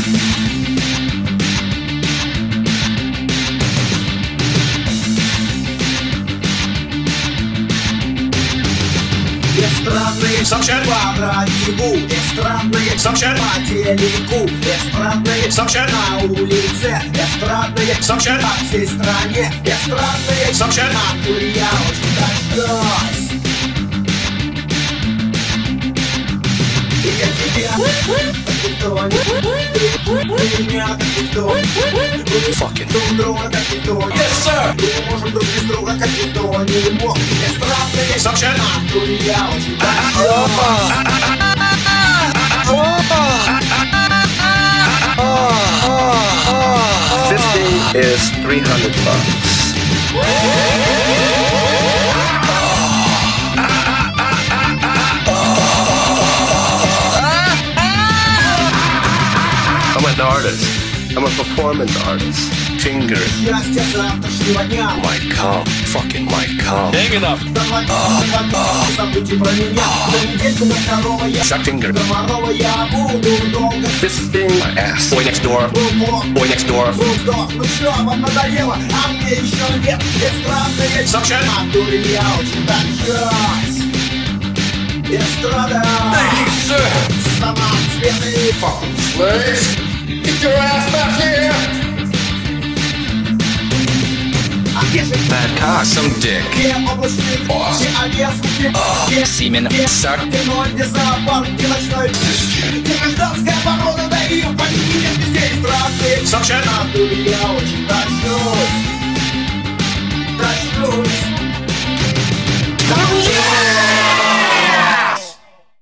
Странные сообщения по радио, странные сообщения по телеку, странные сообщения на улице, странные сообщения по всей стране, странные сообщения на туре, я очень дождусь. И я тебя, как никто, ты меня, как никто, друг друга, как никто. Yes, sir! Мы можем друг без друга, как никто не мог. Странные сообщения на туре, я очень дождусь. This thing is $300. I'm an artist. I'm a performance artist. Finger. My cum. Fucking my cum. Hang it up. Suck finger. This thing, my ass. Boy next door. Boy next door. Thank you, sir. Fucking slaves. Get your ass back here. Bad cock, some dick. Semen suck. Сообщение.